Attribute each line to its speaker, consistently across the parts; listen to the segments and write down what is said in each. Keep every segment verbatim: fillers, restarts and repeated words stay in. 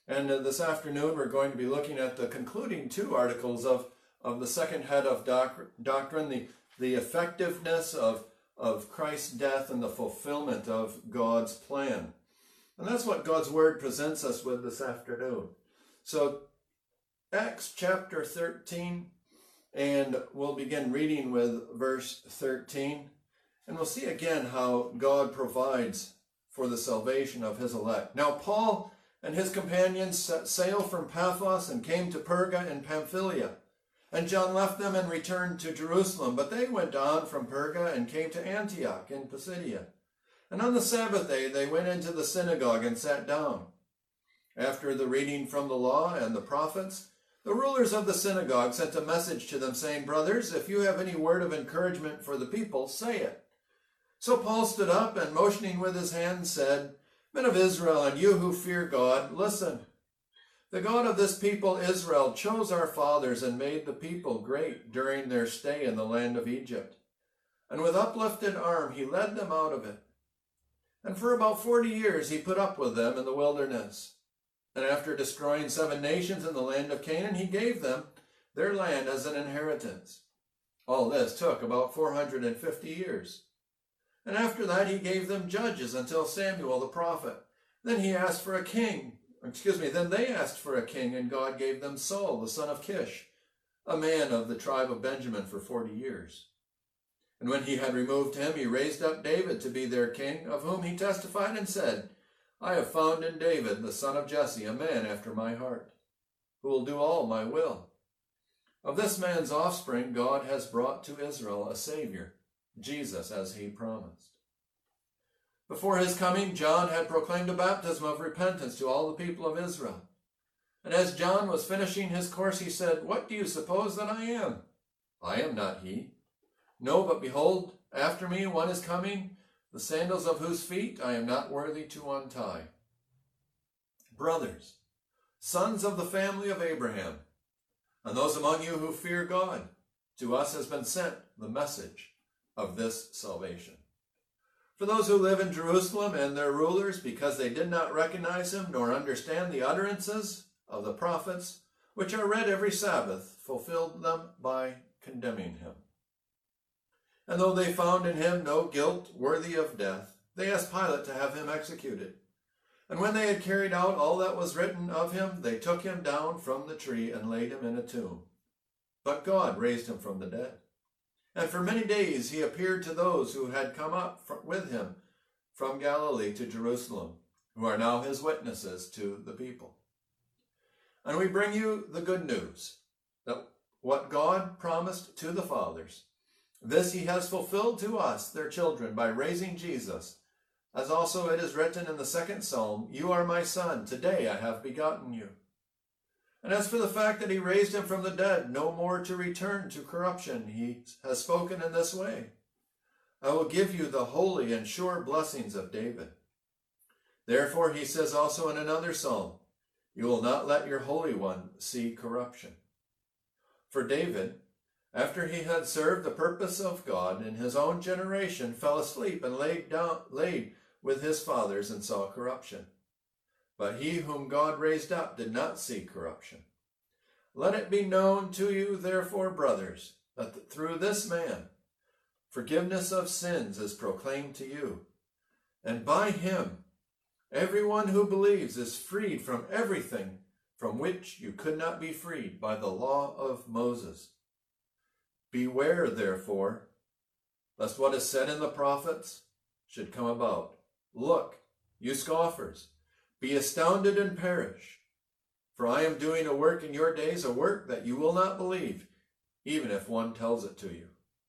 Speaker 1: And uh, this afternoon we're going to be looking at the concluding two articles of, of the second head of doc doctrine, the, the effectiveness of, of Christ's death and the fulfillment of God's plan. And that's what God's Word presents us with this afternoon. So Acts chapter thirteen, and we'll begin reading with verse thirteen. And we'll see again how God provides for the salvation of his elect. Now Paul and his companions set sail from Paphos and came to Perga in Pamphylia. And John left them and returned to Jerusalem. But they went on from Perga and came to Antioch in Pisidia. And on the Sabbath day they went into the synagogue and sat down. After the reading from the law and the prophets, the rulers of the synagogue sent a message to them, saying, "Brothers, if you have any word of encouragement for the people, say it." So Paul stood up and, motioning with his hand, said, "Men of Israel, and you who fear God, listen. The God of this people Israel chose our fathers and made the people great during their stay in the land of Egypt. And with uplifted arm he led them out of it. And for about forty years he put up with them in the wilderness. And after destroying seven nations in the land of Canaan, he gave them their land as an inheritance. All this took about four hundred fifty years. And after that he gave them judges until Samuel the prophet. Then he asked for a king. Excuse me, then they asked for a king, and God gave them Saul, the son of Kish, a man of the tribe of Benjamin, for forty years. And when he had removed him, he raised up David to be their king, of whom he testified and said, I have found in David, the son of Jesse, a man after my heart, who will do all my will. Of this man's offspring God has brought to Israel a Savior, Jesus, as he promised. Before his coming, John had proclaimed a baptism of repentance to all the people of Israel. And as John was finishing his course, he said, What do you suppose that I am? I am not he. No, but behold, after me one is coming, the sandals of whose feet I am not worthy to untie. Brothers, sons of the family of Abraham, and those among you who fear God, to us has been sent the message of this salvation. For those who live in Jerusalem and their rulers, because they did not recognize him nor understand the utterances of the prophets, which are read every Sabbath, fulfilled them by condemning him. And though they found in him no guilt worthy of death, they asked Pilate to have him executed. And when they had carried out all that was written of him, they took him down from the tree and laid him in a tomb. But God raised him from the dead. And for many days he appeared to those who had come up with him from Galilee to Jerusalem, who are now his witnesses to the people. And we bring you the good news, that what God promised to the fathers, this he has fulfilled to us, their children, by raising Jesus, as also it is written in the second psalm, You are my son, today I have begotten you. And as for the fact that he raised him from the dead, no more to return to corruption, he has spoken in this way, I will give you the holy and sure blessings of David. Therefore he says also in another psalm, You will not let your Holy One see corruption. For David, after he had served the purpose of God in his own generation, fell asleep and laid down, laid with his fathers and saw corruption. But he whom God raised up did not see corruption. Let it be known to you, therefore, brothers, that through this man forgiveness of sins is proclaimed to you. And by him everyone who believes is freed from everything from which you could not be freed by the law of Moses. Beware, therefore, lest what is said in the prophets should come about. Look, you scoffers, be astounded and perish. For I am doing a work in your days, a work that you will not believe, even if one tells it to you.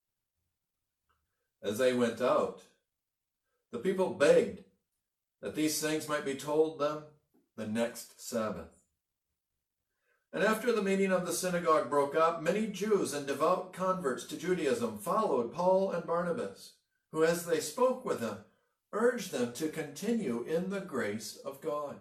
Speaker 1: As they went out, the people begged that these things might be told them the next Sabbath. And after the meeting of the synagogue broke up, many Jews and devout converts to Judaism followed Paul and Barnabas, who, as they spoke with them, urged them to continue in the grace of God.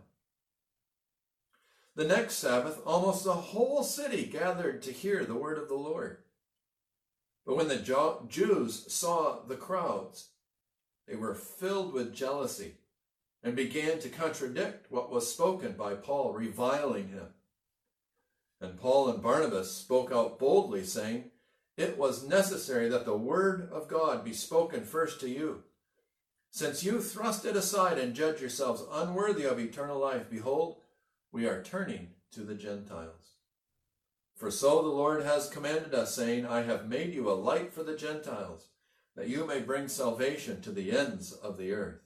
Speaker 1: The next Sabbath, almost the whole city gathered to hear the word of the Lord. But when the Jews saw the crowds, they were filled with jealousy and began to contradict what was spoken by Paul, reviling him. And Paul and Barnabas spoke out boldly, saying, "It was necessary that the word of God be spoken first to you. Since you thrust it aside and judge yourselves unworthy of eternal life, behold, we are turning to the Gentiles. For so the Lord has commanded us, saying, I have made you a light for the Gentiles, that you may bring salvation to the ends of the earth."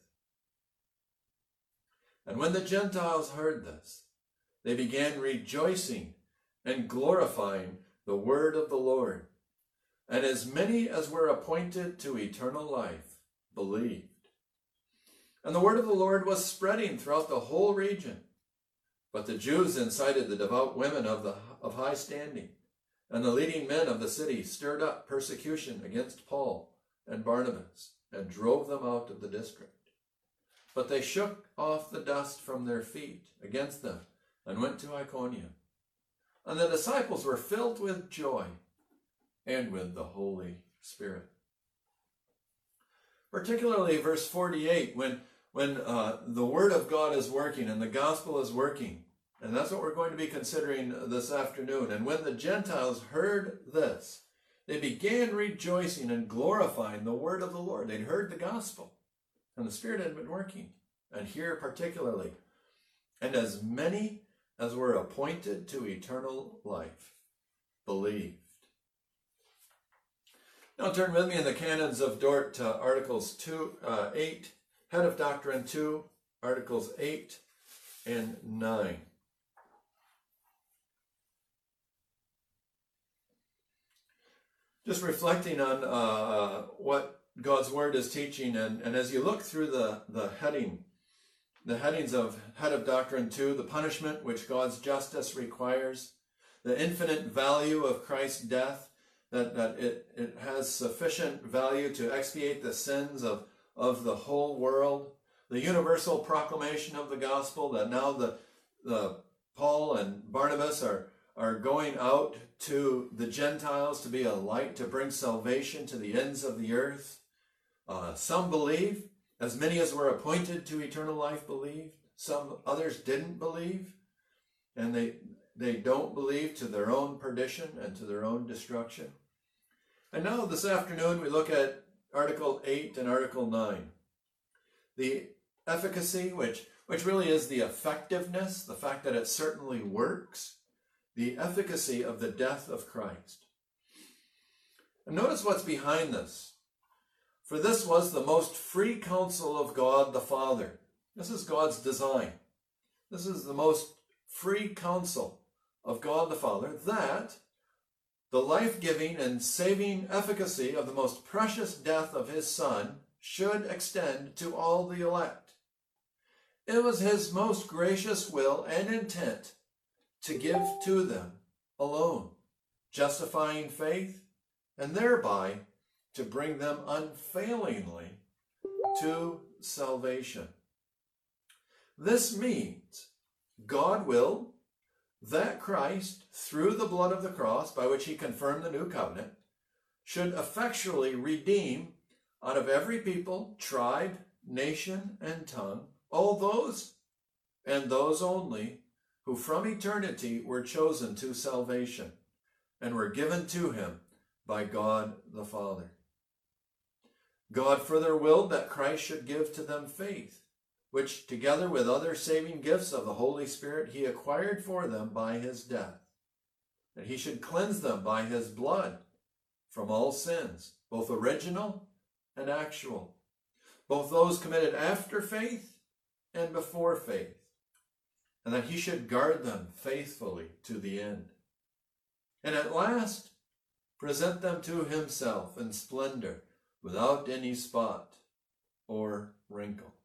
Speaker 1: And when the Gentiles heard this, they began rejoicing and glorifying the word of the Lord. And as many as were appointed to eternal life believed. And the word of the Lord was spreading throughout the whole region. But the Jews incited the devout women of, the, of high standing, and the leading men of the city stirred up persecution against Paul and Barnabas, and drove them out of the district. But they shook off the dust from their feet against them, and went to Iconium. And the disciples were filled with joy and with the Holy Spirit. Particularly verse forty-eight, when, when uh, the Word of God is working and the gospel is working, and that's what we're going to be considering this afternoon. And when the Gentiles heard this, they began rejoicing and glorifying the word of the Lord. They'd heard the gospel, and the Spirit had been working. And here particularly, and as many as were appointed to eternal life believed. Now turn with me in the canons of Dort to Articles two, uh, eight, Head of Doctrine two, Articles eight and nine. Just reflecting on uh, what God's Word is teaching, and, and as you look through the, the heading, the headings of Head of Doctrine two, the punishment which God's justice requires, the infinite value of Christ's death, that, that it, it has sufficient value to expiate the sins of, of the whole world, the universal proclamation of the gospel, that now the, the Paul and Barnabas are, are going out to the Gentiles to be a light, to bring salvation to the ends of the earth. Uh, some believe, as many as were appointed to eternal life believed. Some others didn't believe, and they, they don't believe to their own perdition and to their own destruction. And now this afternoon we look at Article eight and Article nine. The efficacy, which, which really is the effectiveness, the fact that it certainly works, the efficacy of the death of Christ. And notice what's behind this. For this was the most free counsel of God the Father. This is God's design. This is the most free counsel of God the Father, that the life-giving and saving efficacy of the most precious death of his Son should extend to all the elect. It was his most gracious will and intent to give to them alone, justifying faith, and thereby to bring them unfailingly to salvation. This means God willed that Christ, through the blood of the cross, by which he confirmed the new covenant, should effectually redeem out of every people, tribe, nation, and tongue, all those, and those only, who from eternity were chosen to salvation and were given to him by God the Father. God further willed that Christ should give to them faith, which together with other saving gifts of the Holy Spirit he acquired for them by his death, that he should cleanse them by his blood from all sins, both original and actual, both those committed after faith and before faith, and that he should guard them faithfully to the end, and at last present them to himself in splendor, without any spot or wrinkle.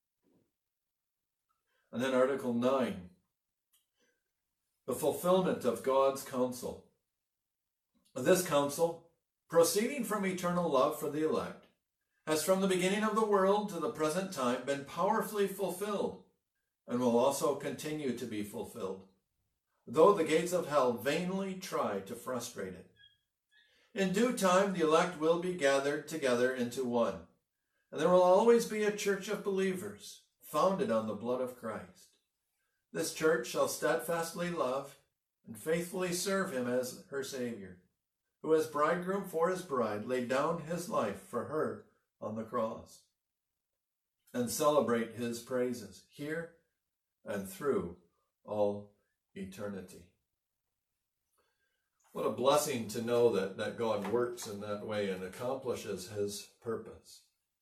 Speaker 1: And then Article nine, the fulfillment of God's counsel. This counsel, proceeding from eternal love for the elect, has from the beginning of the world to the present time been powerfully fulfilled, and will also continue to be fulfilled, though the gates of hell vainly try to frustrate it. In due time, the elect will be gathered together into one, and there will always be a church of believers, founded on the blood of Christ. This church shall steadfastly love and faithfully serve him as her Savior, who as bridegroom for his bride laid down his life for her on the cross, and celebrate his praises here and through all eternity. What a blessing to know that, that God works in that way and accomplishes his purpose.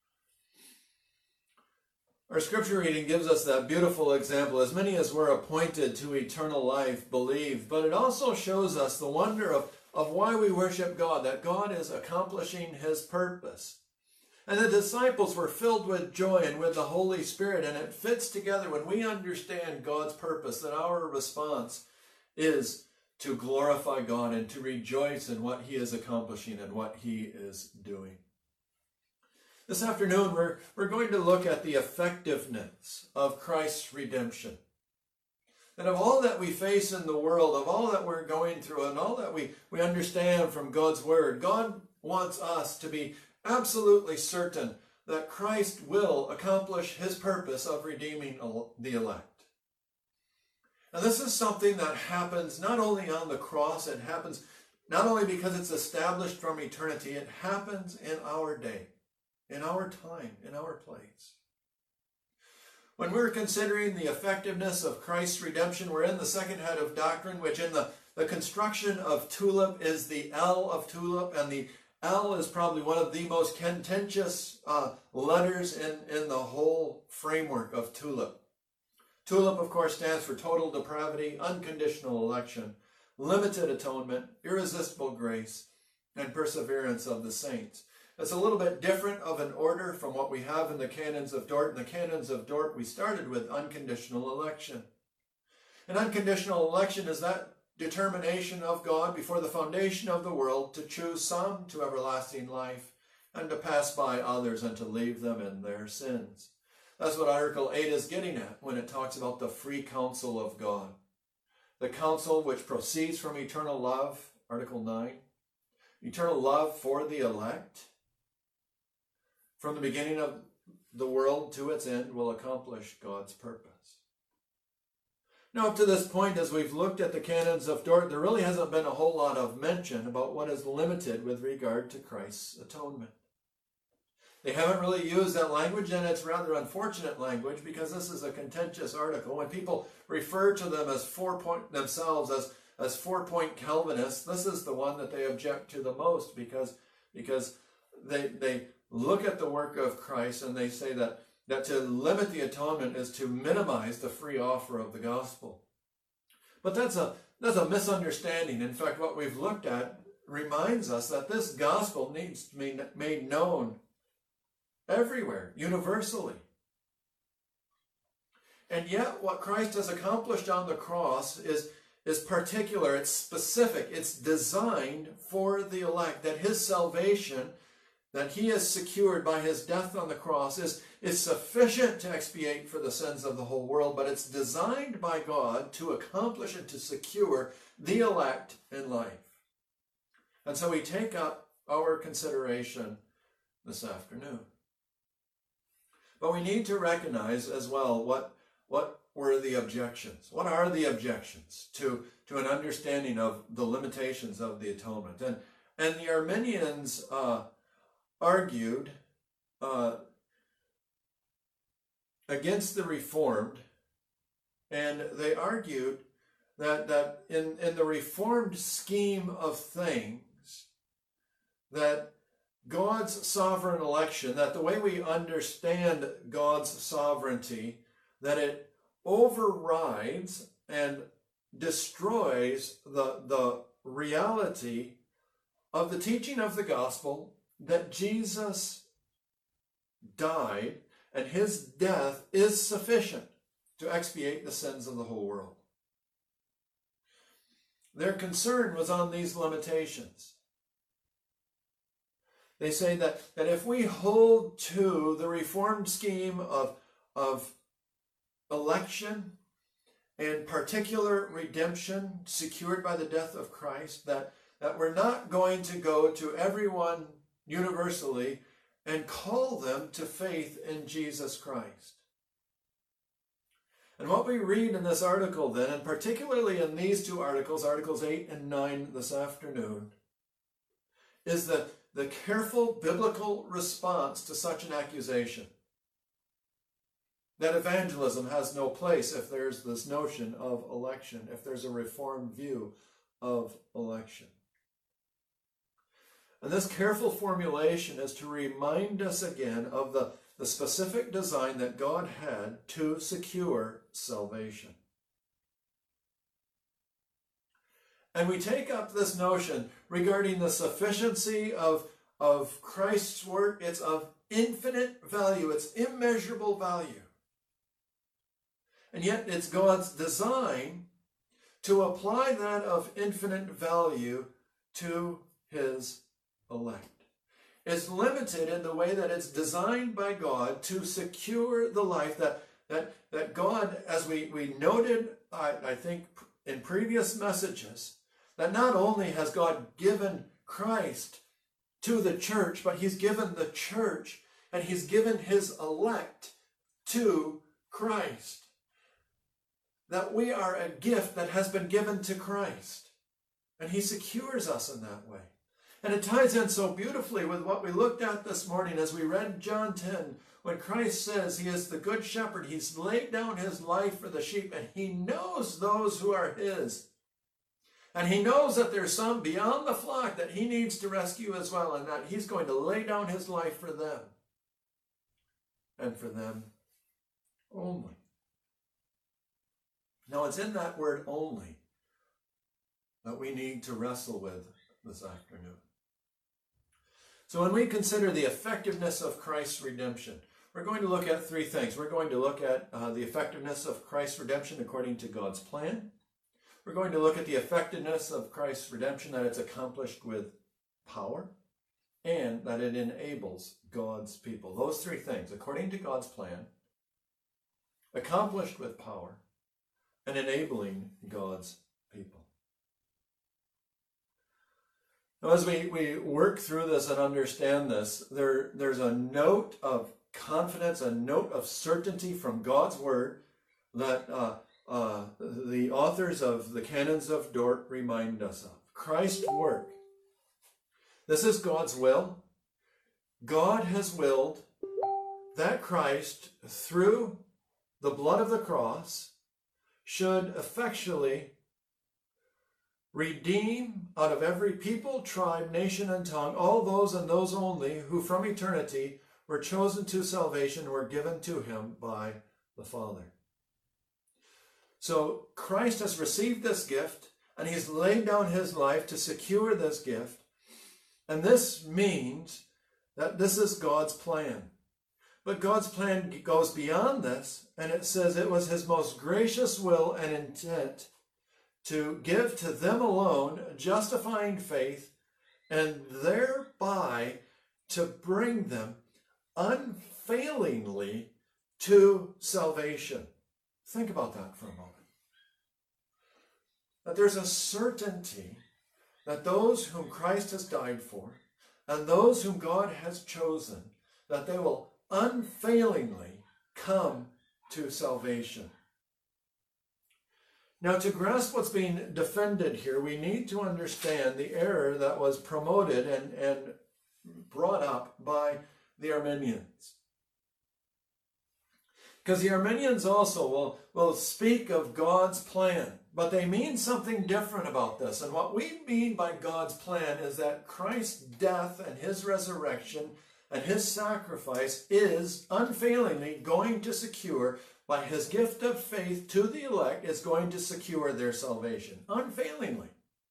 Speaker 1: Our scripture reading gives us that beautiful example. As many as were appointed to eternal life believed, but it also shows us the wonder of, of why we worship God, that God is accomplishing his purpose. And the disciples were filled with joy and with the Holy Spirit, and it fits together when we understand God's purpose, that our response is to glorify God and to rejoice in what he is accomplishing and what he is doing. This afternoon, we're, we're going to look at the effectiveness of Christ's redemption. That of all that we face in the world, of all that we're going through, and all that we, we understand from God's word, God wants us to be absolutely certain that Christ will accomplish his purpose of redeeming the elect. And this is something that happens not only on the cross, it happens not only because it's established from eternity, it happens in our day, in our time, in our place. When we're considering the effectiveness of Christ's redemption, we're in the second head of doctrine, which in the, the construction of TULIP is the L of TULIP, and the L is probably one of the most contentious uh, letters in, in the whole framework of TULIP. TULIP, of course, stands for total depravity, unconditional election, limited atonement, irresistible grace, and perseverance of the saints. It's a little bit different of an order from what we have in the canons of Dort. In the canons of Dort, we started with unconditional election. And unconditional election is that determination of God before the foundation of the world to choose some to everlasting life and to pass by others and to leave them in their sins. That's what Article eight is getting at when it talks about the free counsel of God. The counsel which proceeds from eternal love, Article nine. Eternal love for the elect, from the beginning of the world to its end, will accomplish God's purpose. Now, up to this point, as we've looked at the canons of Dort, there really hasn't been a whole lot of mention about what is limited with regard to Christ's atonement. They haven't really used that language, and it's rather unfortunate language because this is a contentious article. When people refer to them as four-point themselves as, as four-point Calvinists, this is the one that they object to the most because, because they, they look at the work of Christ and they say that that to limit the atonement is to minimize the free offer of the gospel. But that's a, that's a misunderstanding. In fact, what we've looked at reminds us that this gospel needs to be made known everywhere, universally. And yet what Christ has accomplished on the cross is, is particular, it's specific, it's designed for the elect, that his salvation that he has secured by his death on the cross is, is sufficient to expiate for the sins of the whole world, but it's designed by God to accomplish and to secure the elect in life. And so we take up our consideration this afternoon. But we need to recognize as well what, what were the objections. What are the objections to, to an understanding of the limitations of the atonement? And, and the Arminians uh, argued uh, against the Reformed, and they argued that, that in, in the Reformed scheme of things, that God's sovereign election, that the way we understand God's sovereignty, that it overrides and destroys the, the reality of the teaching of the gospel that Jesus died and his death is sufficient to expiate the sins of the whole world. Their concern was on these limitations. They say that, that if we hold to the Reformed scheme of, of election and particular redemption secured by the death of Christ, that, that we're not going to go to everyone universally and call them to faith in Jesus Christ. And what we read in this article then, and particularly in these two articles, Articles eight and nine this afternoon, is the, the careful biblical response to such an accusation. That evangelism has no place if there's this notion of election, if there's a reformed view of election. And this careful formulation is to remind us again of the, the specific design that God had to secure salvation. And we take up this notion regarding the sufficiency of, of Christ's work. It's of infinite value. It's immeasurable value. And yet it's God's design to apply that of infinite value to his elect. It's limited in the way that it's designed by God to secure the life that, that, that God, as we, we noted, I, I think, in previous messages, that not only has God given Christ to the church, but he's given the church and he's given his elect to Christ. That we are a gift that has been given to Christ. And he secures us in that way. And it ties in so beautifully with what we looked at this morning as we read John ten, when Christ says he is the good shepherd. He's laid down his life for the sheep, and he knows those who are his. And he knows that there's some beyond the flock that he needs to rescue as well, and that he's going to lay down his life for them. And for them only. Now, it's in that word only that we need to wrestle with this afternoon. So when we consider the effectiveness of Christ's redemption, we're going to look at three things. We're going to look at uh, the effectiveness of Christ's redemption according to God's plan. We're going to look at the effectiveness of Christ's redemption, that it's accomplished with power, and that it enables God's people. Those three things, according to God's plan, accomplished with power, and enabling God's people. Now, as we, we work through this and understand this, there, there's a note of confidence, a note of certainty from God's Word that uh, uh, the authors of the Canons of Dort remind us of. Christ's work. This is God's will. God has willed that Christ, through the blood of the cross, should effectually redeem out of every people, tribe, nation, and tongue all those and those only who from eternity were chosen to salvation, were given to him by the Father. So Christ has received this gift, and he's laid down his life to secure this gift. And this means that this is God's plan. But God's plan goes beyond this, and it says it was his most gracious will and intent to give to them alone justifying faith, and thereby to bring them unfailingly to salvation. Think about that for a moment. That there's a certainty that those whom Christ has died for, and those whom God has chosen, that they will unfailingly come to salvation. Now, to grasp what's being defended here, we need to understand the error that was promoted and, and brought up by the Arminians. Because the Arminians also will, will speak of God's plan, but they mean something different about this. And what we mean by God's plan is that Christ's death and his resurrection and his sacrifice is unfailingly going to secure, by his gift of faith to the elect, is going to secure their salvation. Unfailingly.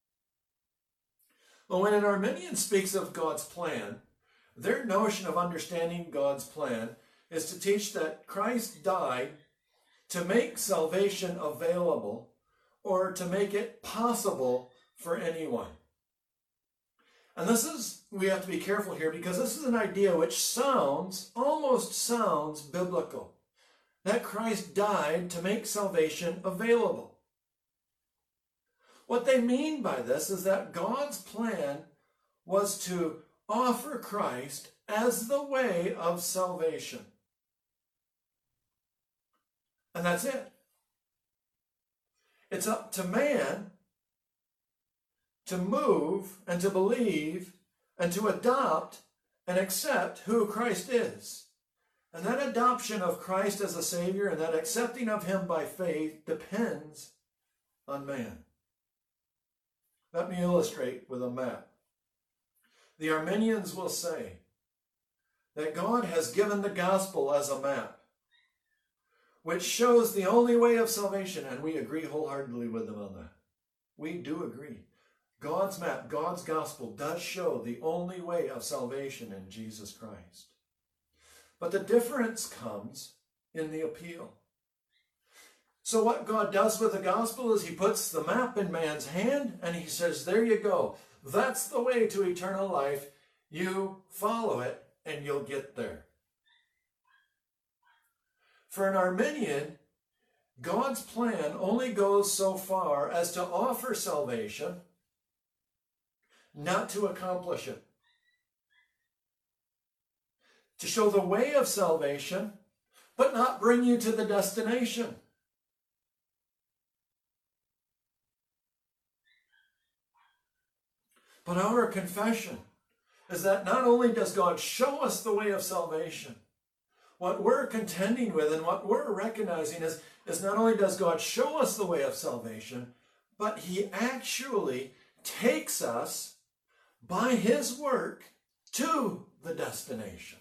Speaker 1: Well, when an Arminian speaks of God's plan, their notion of understanding God's plan is to teach that Christ died to make salvation available, or to make it possible for anyone. And this is, we have to be careful here, because this is an idea which sounds, almost sounds biblical. That Christ died to make salvation available. What they mean by this is that God's plan was to offer Christ as the way of salvation. And that's it. It's up to man to move and to believe and to adopt and accept who Christ is. And that adoption of Christ as a Savior and that accepting of him by faith depends on man. Let me illustrate with a map. The Arminians will say that God has given the gospel as a map, which shows the only way of salvation, and we agree wholeheartedly with them on that. We do agree. God's map, God's gospel does show the only way of salvation in Jesus Christ. But the difference comes in the appeal. So what God does with the gospel is he puts the map in man's hand and he says, there you go. That's the way to eternal life. You follow it and you'll get there. For an Arminian, God's plan only goes so far as to offer salvation, not to accomplish it. To show the way of salvation, but not bring you to the destination. But our confession is that not only does God show us the way of salvation, what we're contending with and what we're recognizing is, is not only does God show us the way of salvation, but he actually takes us by his work to the destination.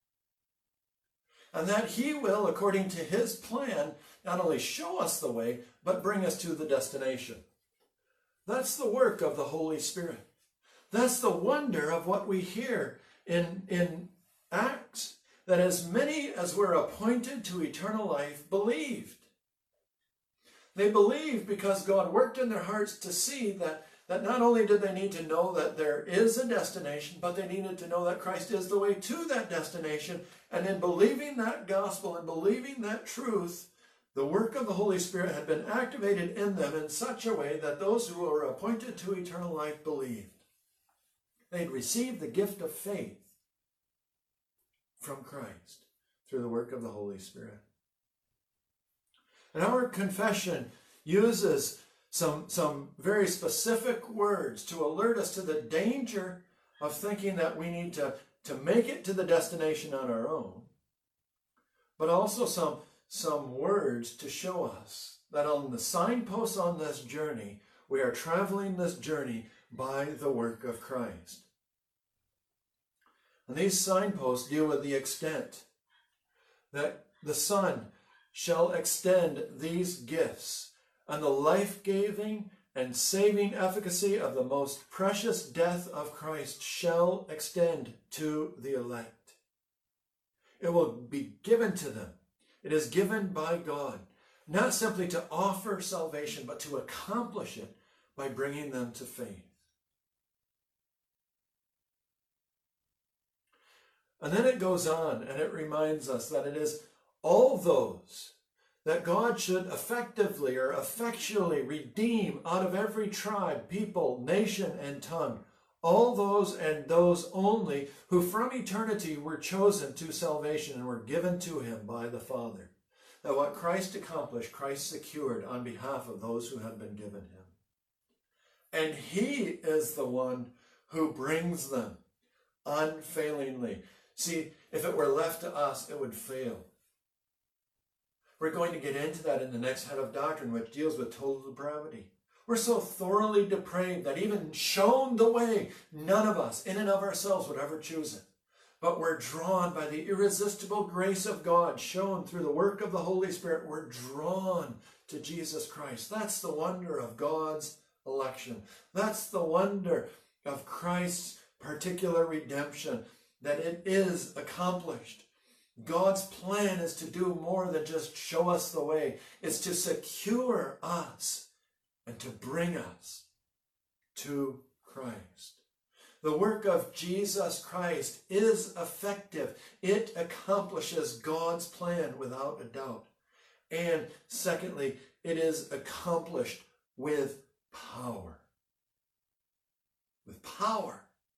Speaker 1: And that he will, according to his plan, not only show us the way, but bring us to the destination. That's the work of the Holy Spirit. That's the wonder of what we hear in, in Acts, that as many as were appointed to eternal life believed. They believed because God worked in their hearts to see that, that not only did they need to know that there is a destination, but they needed to know that Christ is the way to that destination. And in believing that gospel and believing that truth, the work of the Holy Spirit had been activated in them in such a way that those who were appointed to eternal life believed. They'd received the gift of faith from Christ through the work of the Holy Spirit. And our confession uses some, some very specific words to alert us to the danger of thinking that we need to, to make it to the destination on our own, but also some, some words to show us that on the signposts on this journey, we are traveling this journey by the work of Christ. And these signposts deal with the extent that the Son shall extend these gifts and the life-giving and saving efficacy of the most precious death of Christ shall extend to the elect. It will be given to them. It is given by God, not simply to offer salvation, but to accomplish it by bringing them to faith. And then it goes on and it reminds us that it is all those that God should effectively or effectually redeem out of every tribe, people, nation, and tongue. All those and those only who from eternity were chosen to salvation and were given to him by the Father. That what Christ accomplished, Christ secured on behalf of those who had been given him. And he is the one who brings them unfailingly. See, if it were left to us, it would fail. We're going to get into that in the next head of doctrine, which deals with total depravity. We're so thoroughly depraved that even shown the way, none of us, in and of ourselves, would ever choose it. But we're drawn by the irresistible grace of God, shown through the work of the Holy Spirit. We're drawn to Jesus Christ. That's the wonder of God's election. That's the wonder of Christ's particular redemption, that it is accomplished. God's plan is to do more than just show us the way. It's to secure us and to bring us to Christ. The work of Jesus Christ is effective. It accomplishes God's plan without a doubt. And secondly, it is accomplished with power. With power.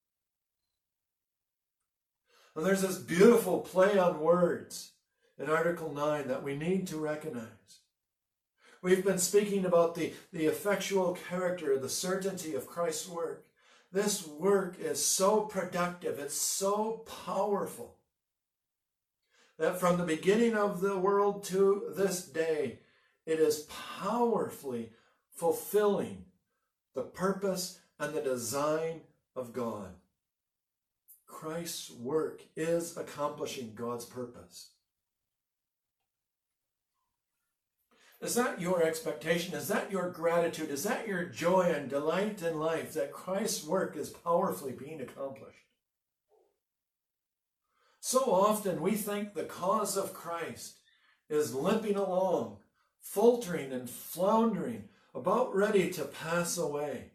Speaker 1: And there's this beautiful play on words in Article nine that we need to recognize, We've been speaking about the, the effectual character, the certainty of Christ's work. This work is so productive, it's so powerful, that from the beginning of the world to this day, it is powerfully fulfilling the purpose and the design of God. Christ's work is accomplishing God's purpose. Is that your expectation? Is that your gratitude? Is that your joy and delight in life, that Christ's work is powerfully being accomplished? So often we think the cause of Christ is limping along, faltering and floundering, about ready to pass away.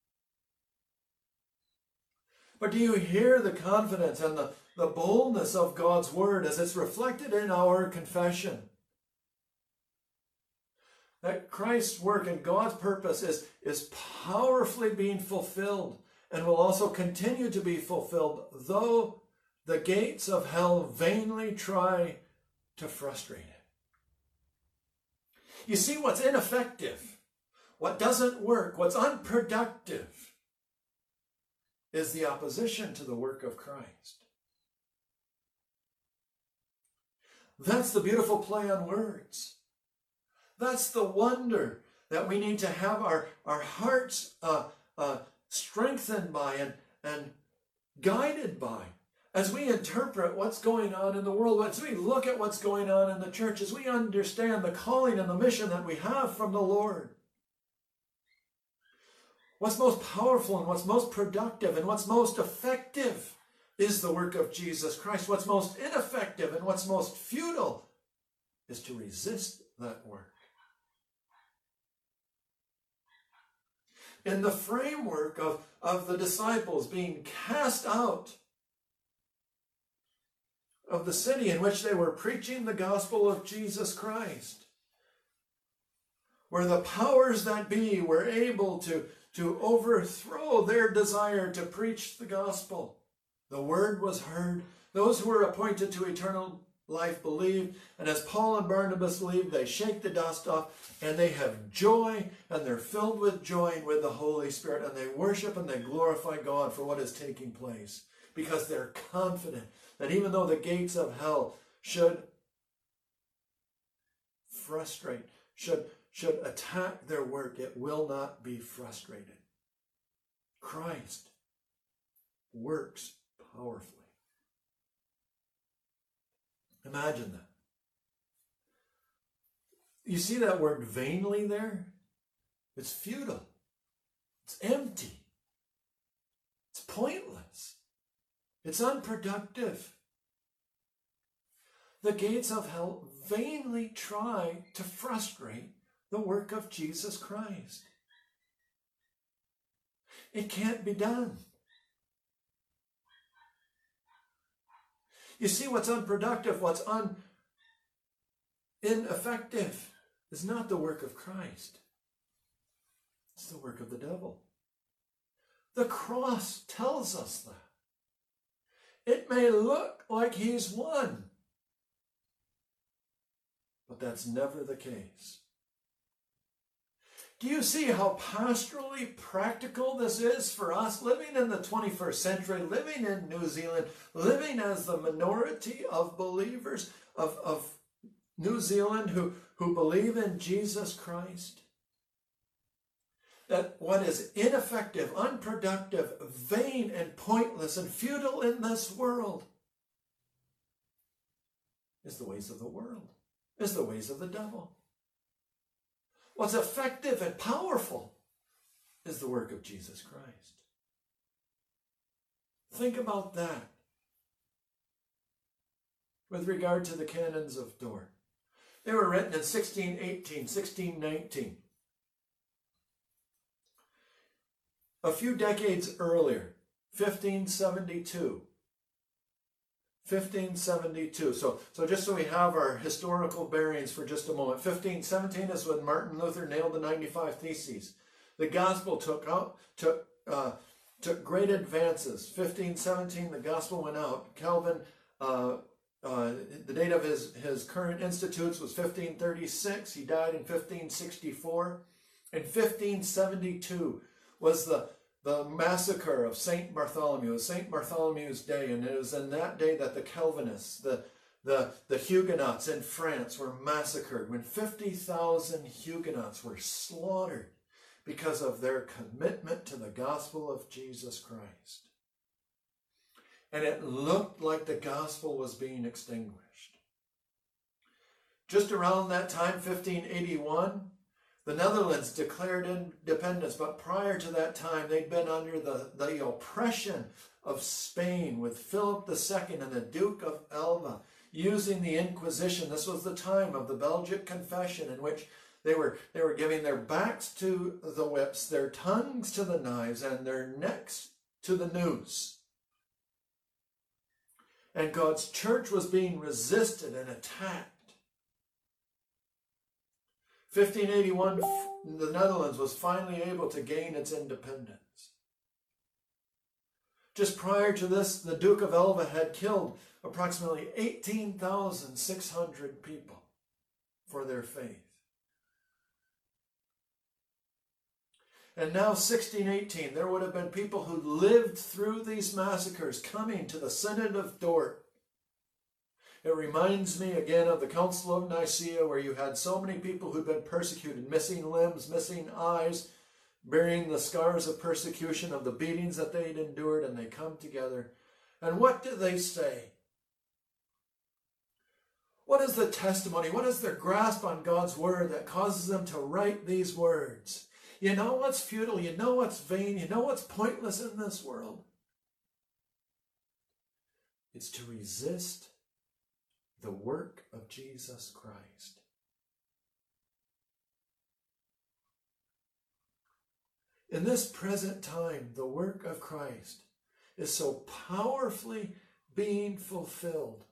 Speaker 1: But do you hear the confidence and the, the boldness of God's word as it's reflected in our confession? That Christ's work and God's purpose is, is powerfully being fulfilled and will also continue to be fulfilled, though the gates of hell vainly try to frustrate it. You see, what's ineffective, what doesn't work, what's unproductive, is the opposition to the work of Christ. That's the beautiful play on words. That's the wonder that we need to have our, our hearts uh, uh, strengthened by and, and guided by as we interpret what's going on in the world, as we look at what's going on in the church, as we understand the calling and the mission that we have from the Lord. What's most powerful and what's most productive and what's most effective is the work of Jesus Christ. What's most ineffective and what's most futile is to resist that work. In the framework of, of the disciples being cast out of the city in which they were preaching the gospel of Jesus Christ, where the powers that be were able to, to overthrow their desire to preach the gospel. The word was heard. Those who were appointed to eternal life believed, and as Paul and Barnabas believed, they shake the dust off, and they have joy, and they're filled with joy and with the Holy Spirit, and they worship and they glorify God for what is taking place, because they're confident that even though the gates of hell should frustrate, should, should attack their work, it will not be frustrated. Christ works powerfully. Imagine that. You see that word vainly there? It's futile. It's empty. It's pointless. It's unproductive. The gates of hell vainly try to frustrate the work of Jesus Christ. It can't be done. You see, what's unproductive, what's un, ineffective is not the work of Christ. It's the work of the devil. The cross tells us that. It may look like he's won, but that's never the case. Do you see how pastorally practical this is for us living in the twenty-first century, living in New Zealand, living as the minority of believers of, of New Zealand who, who believe in Jesus Christ? That what is ineffective, unproductive, vain, and pointless and futile in this world is the ways of the world, is the ways of the devil. What's effective and powerful is the work of Jesus Christ. Think about that with regard to the canons of Dort. They were written in sixteen eighteen, sixteen nineteen. A few decades earlier, fifteen seventy-two. fifteen seventy-two. So, so just so we have our historical bearings for just a moment. fifteen seventeen is when Martin Luther nailed the ninety-five Theses. The gospel took out, took, uh, took great advances. fifteen seventeen, the gospel went out. Calvin uh, uh, the date of his, his current institutes was fifteen thirty-six. He died in fifteen sixty-four. In fifteen seventy-two was the, the massacre of Saint Bartholomew, Saint Bartholomew's Day, and it was in that day that the Calvinists, the, the, the Huguenots in France were massacred, when fifty thousand Huguenots were slaughtered because of their commitment to the gospel of Jesus Christ. And it looked like the gospel was being extinguished. Just around that time, fifteen eighty-one, the Netherlands declared independence, but prior to that time, they'd been under the, the oppression of Spain with Philip the Second and the Duke of Alva using the Inquisition. This was the time of the Belgic Confession, in which they were, they were giving their backs to the whips, their tongues to the knives, and their necks to the noose. And God's church was being resisted and attacked. fifteen eighty-one, the Netherlands was finally able to gain its independence. Just prior to this, the Duke of Alva had killed approximately eighteen thousand six hundred people for their faith. And now, sixteen eighteen, there would have been people who lived through these massacres coming to the Synod of Dort. It reminds me again of the Council of Nicaea, where you had so many people who'd been persecuted, missing limbs, missing eyes, bearing the scars of persecution of the beatings that they'd endured, and they come together. And what do they say? What is the testimony? What is their grasp on God's word that causes them to write these words? You know what's futile, you know what's vain, you know what's pointless in this world? It's to resist the work of Jesus Christ. In this present time, the work of Christ is so powerfully being fulfilled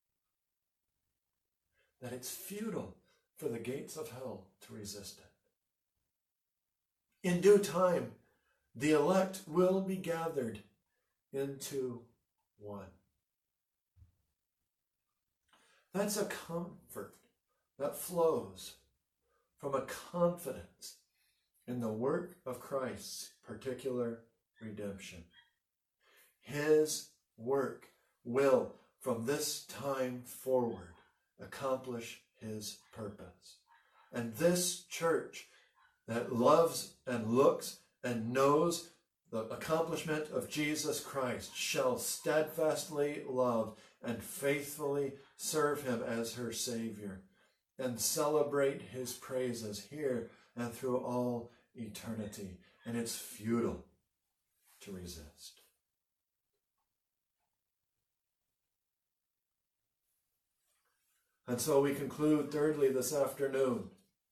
Speaker 1: that it's futile for the gates of hell to resist it. In due time, the elect will be gathered into one. That's a comfort that flows from a confidence in the work of Christ's particular redemption. His work will, from this time forward, accomplish his purpose. And this church that loves and looks and knows the accomplishment of Jesus Christ shall steadfastly love and faithfully serve him as her Savior and celebrate his praises here and through all eternity. And it's futile to resist. And so we conclude thirdly this afternoon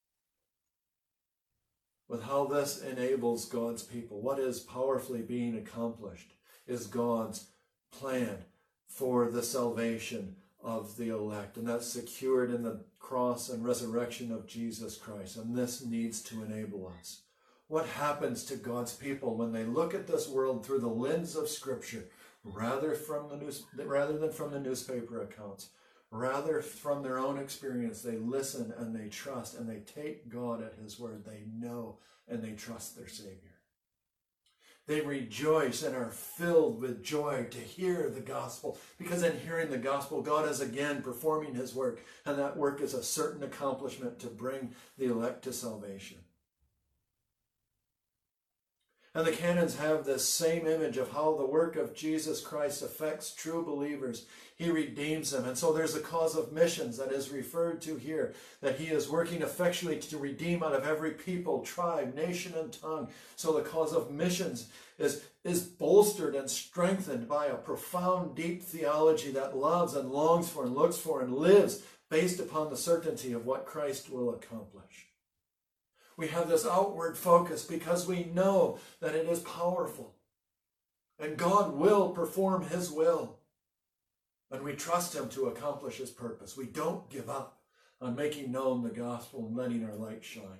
Speaker 1: with how this enables God's people. What is powerfully being accomplished is God's plan for the salvation of the elect. And that's secured in the cross and resurrection of Jesus Christ. And this needs to enable us. What happens to God's people when they look at this world through the lens of Scripture, rather, from the news, rather than from the newspaper accounts? Rather, from their own experience, they listen and they trust and they take God at his word. They know and they trust their Savior. They rejoice and are filled with joy to hear the gospel, because in hearing the gospel, God is again performing his work, and that work is a certain accomplishment to bring the elect to salvation. And the canons have this same image of how the work of Jesus Christ affects true believers. He redeems them. And so there's a cause of missions that is referred to here, that he is working effectually to redeem out of every people, tribe, nation, and tongue. So the cause of missions is, is bolstered and strengthened by a profound, deep theology that loves and longs for and looks for and lives based upon the certainty of what Christ will accomplish. We have this outward focus because we know that it is powerful. And God will perform his will. And we trust him to accomplish his purpose. We don't give up on making known the gospel and letting our light shine.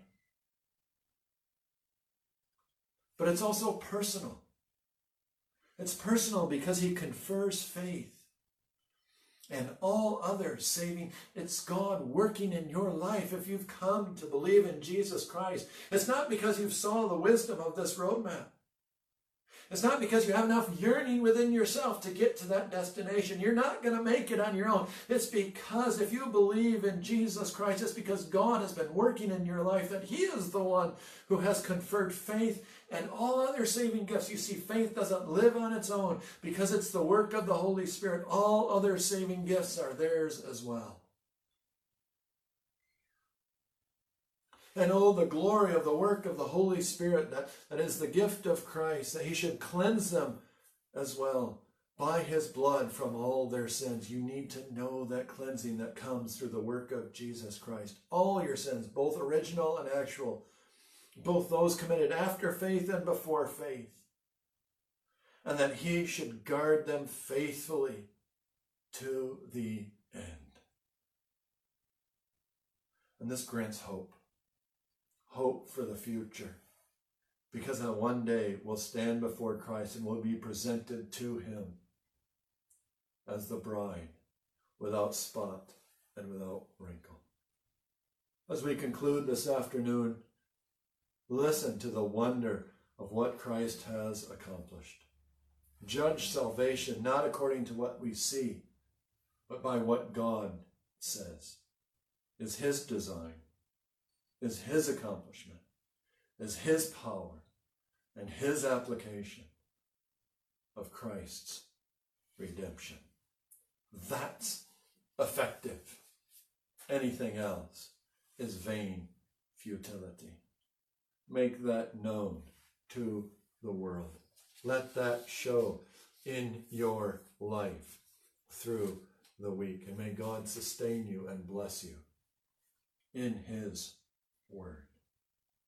Speaker 1: But it's also personal. It's personal because he confers faith. And all other saving, it's God working in your life if you've come to believe in Jesus Christ. It's not because you've saw the wisdom of this roadmap. It's not because you have enough yearning within yourself to get to that destination. You're not going to make it on your own. It's because if you believe in Jesus Christ, it's because God has been working in your life, that He is the one who has conferred faith and all other saving gifts. You see, faith doesn't live on its own because it's the work of the Holy Spirit. All other saving gifts are theirs as well. And oh, the glory of the work of the Holy Spirit, that, that is the gift of Christ, that He should cleanse them as well by His blood from all their sins. You need to know that cleansing that comes through the work of Jesus Christ. All your sins, both original and actual, both those committed after faith and before faith. And that He should guard them faithfully to the end. And this grants hope. Hope for the future, because on one day we'll stand before Christ and we'll be presented to Him as the bride, without spot and without wrinkle. As we conclude this afternoon, listen to the wonder of what Christ has accomplished. Judge salvation not according to what we see, but by what God says is His design, is His accomplishment, is His power, and His application of Christ's redemption. That's effective. Anything else is vain futility. Make that known to the world. Let that show in your life through the week. And may God sustain you and bless you in His Word.